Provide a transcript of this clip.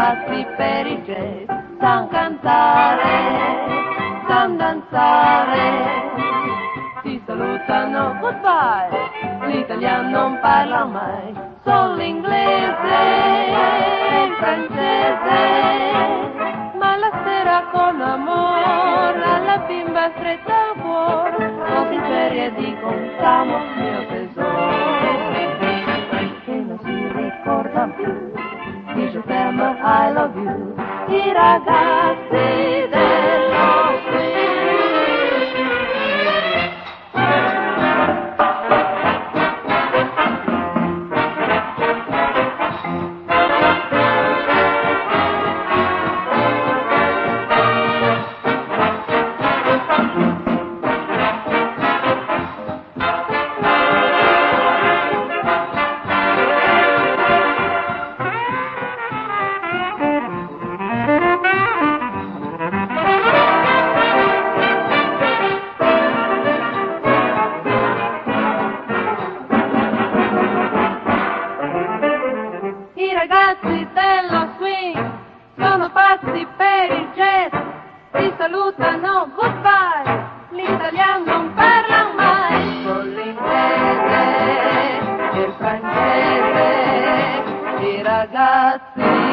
pazzi per il jazz, san cantare, san danzare, ti salutano goodbye, l'italiano non parla mai, solo l'inglese e il francese, ma la sera con amore alla bimba stretta al cuore, o sinceri e dicono siamo mio tesoro, che non si ricorda più, dice ferma I love you, i ragazzi dello swing. I ragazzi dello swing sono pazzi per il jazz, ti salutano goodbye, l'italiano non parla mai, con l'inglese e il francese, i ragazzi